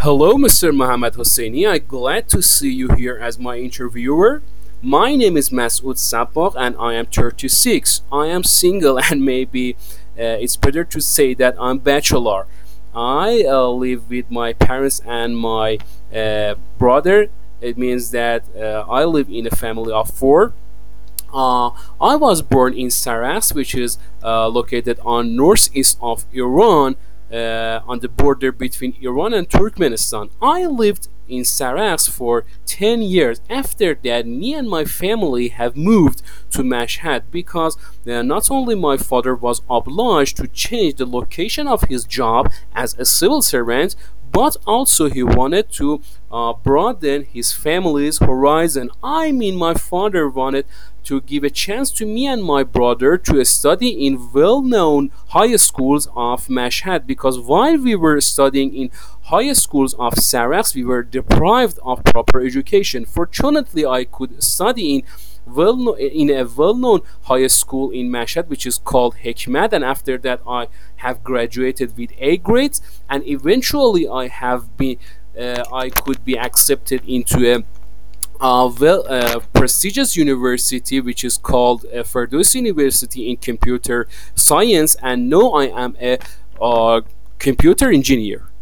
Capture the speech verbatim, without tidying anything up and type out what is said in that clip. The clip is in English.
Hello, Mister Mohammed Hosseini. I'm glad to see you here as my interviewer. My name is Masoud Sabak and I am thirty-six. I am single and maybe uh, it's better to say that I'm bachelor. I uh, live with my parents and my uh, brother. It means that uh, I live in a family of four. Uh, I was born in Saras, which is uh, located on northeast of Iran, uh, on the border between Iran and Turkmenistan. I lived in Saras for ten years. After that, me and my family have moved to Mashhad because uh, not only my father was obliged to change the location of his job as a civil servant, but also he wanted to uh, broaden his family's horizon. I mean, my father wanted to give a chance to me and my brother to study in well-known high schools of Mashhad, because while we were studying in high schools of Saras, we were deprived of proper education. Fortunately, I could study in well in a well-known high school in Mashhad, which is called Hekmat, and after that, I have graduated with A grades, and eventually, I have been uh, I could be accepted into a uh, well uh, prestigious university, which is called uh, Firdaus University in computer science, and now I am a uh, computer engineer.